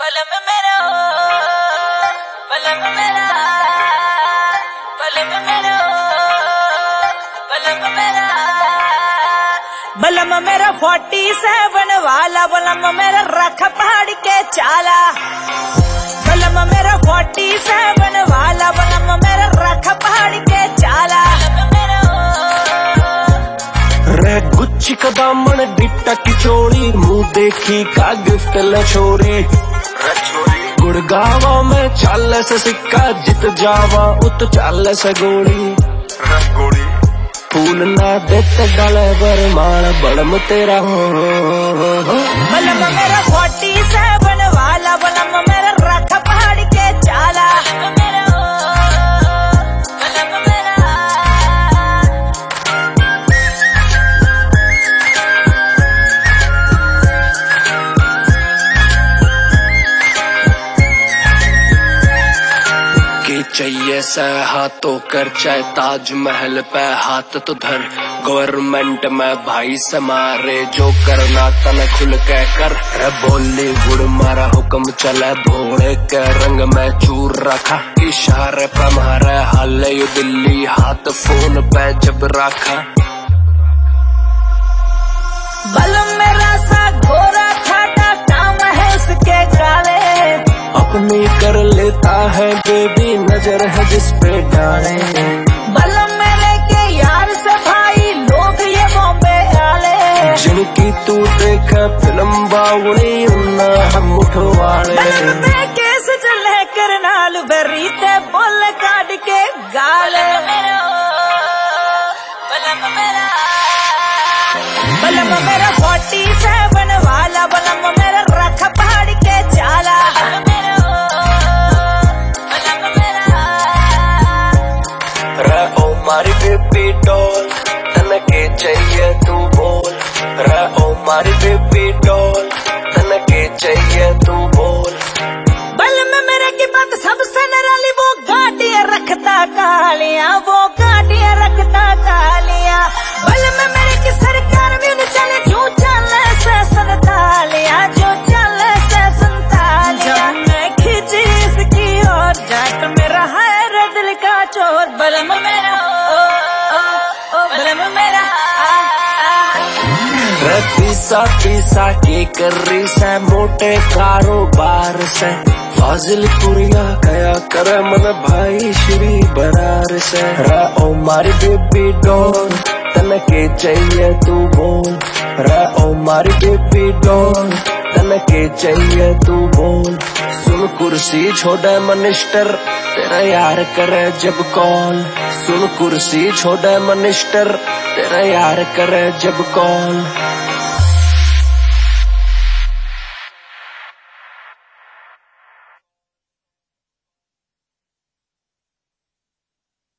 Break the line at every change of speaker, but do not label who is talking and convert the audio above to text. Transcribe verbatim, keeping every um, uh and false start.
पलम मेरा पलम मेरा पलम मेरा पलम मेरा बलम मेरा फोर्टी सेवन वाला बलम मेरा रख पहाड़ के चाला बलम मेरा फोर्टी सेवन वाला बलम मेरा रख पहाड़ के चाला
रे गुच्ची का दामन डिट्टा की चोरी मुंह देखी का गिफ्ट ल छोरी गुड़गावा में चाल से सिक्का जित जावा उत चाल से गोली फूल ना देते डाले बरमाल बलम तेरा हो
बलम मेरा फोर्टी सेवन वाला बलम मेरा रख पहाड़ के चाला
चाहिए से हाथों कर चाहे ताजमहल पे हाथ तो धर गवर्नमेंट में भाई समारे जो करना तन खुल के कर रे बॉलीवुड मारा हुक्म चले भोड़े के रंग में चूर रखा इशारे पे मारे हाले यू दिल्ली हाथ फोन पे जब रखा
बलम मेरा सा गोरा ठाटा काम है इसके काले
अपनी कर लेता है बेबी नजर है जिस पे डाले
बलम मेरे के यार से भाई लोग ये बॉम्बे आले
जिनकी तू देखा फिल्म बावड़ी उन्ना हम उठवाले
बलम पे केस चले करनाल बरी ते बोल काट के गाले बलम मेरा बलम मेरा फोर्टी सेवन वाला बलम मेरा रख पहाड़ के चाला
मारी बेबी डॉल तन के चाहिए तू बोल रे ओ मारी बेबी डॉल तन के चाहिए तू बोल
बलम मेरे की बात सबसे निराली वो गाड़ियां रखता कालियां वो गाड़ियां रखता कालियां बलम मेरे की सरकार भी नहीं चले जो चले से संतालियां जो चले से संतालियां मैं खिंची इसकी और जाट मेरा है रे दिल का चोर बलम मेरा
पीसा पीसा के कर रही से मोटे कारोबार से फाजिल पुरिया गया कर मन भाई श्री बरार से रा ओ मारी बेबी डॉल तन के चाहिए तू बोल रा ओ मारी बेबी डॉल तन के चाहिए तू बोल सुन कुर्सी छोड़े मिनिस्टर तेरा यार करे जब कॉल सुन कुर्सी छोड़े मिनिस्टर तेरा यार करे जब कॉल